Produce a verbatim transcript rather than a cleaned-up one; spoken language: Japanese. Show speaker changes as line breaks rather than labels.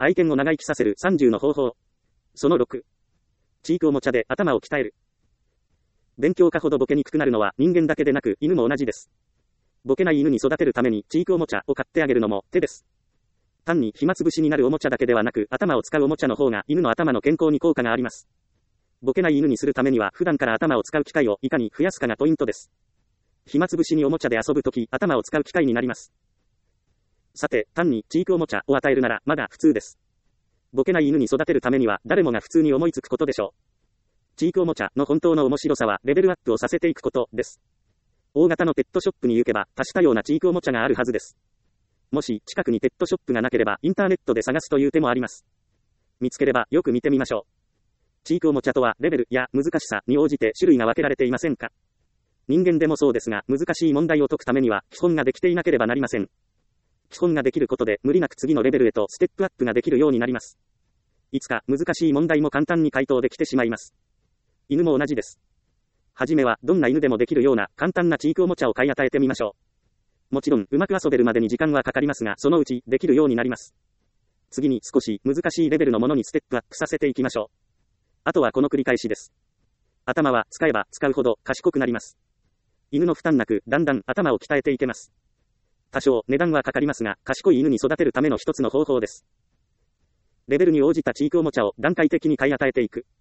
愛犬を長生きさせるさんじゅうの方法。そのろく。知育おもちゃで頭を鍛える。勉強家ほどボケにくくなるのは人間だけでなく犬も同じです。ボケない犬に育てるために知育おもちゃを買ってあげるのも手です。単に暇つぶしになるおもちゃだけではなく、頭を使うおもちゃの方が犬の頭の健康に効果があります。ボケない犬にするためには普段から頭を使う機会をいかに増やすかがポイントです。暇つぶしにおもちゃで遊ぶとき、頭を使う機会になります。さて、単に知育おもちゃを与えるならまだ普通です。ボケない犬に育てるためには誰もが普通に思いつくことでしょう。知育おもちゃの本当の面白さはレベルアップをさせていくことです。大型のペットショップに行けば多種多様な知育おもちゃがあるはずです。もし近くにペットショップがなければインターネットで探すという手もあります。見つければよく見てみましょう。知育おもちゃとはレベルや難しさに応じて種類が分けられていませんか？人間でもそうですが、難しい問題を解くためには基本ができていなければなりません。基本ができることで無理なく次のレベルへとステップアップができるようになります。いつか難しい問題も簡単に回答できてしまいます。犬も同じです。はじめはどんな犬でもできるような簡単な知育おもちゃを買い与えてみましょう。もちろんうまく遊べるまでに時間はかかりますが、そのうちできるようになります。次に少し難しいレベルのものにステップアップさせていきましょう。あとはこの繰り返しです。頭は使えば使うほど賢くなります。犬の負担なくだんだん頭を鍛えていけます。多少値段はかかりますが、賢い犬に育てるための一つの方法です。レベルに応じた知育おもちゃを段階的に買い与えていく。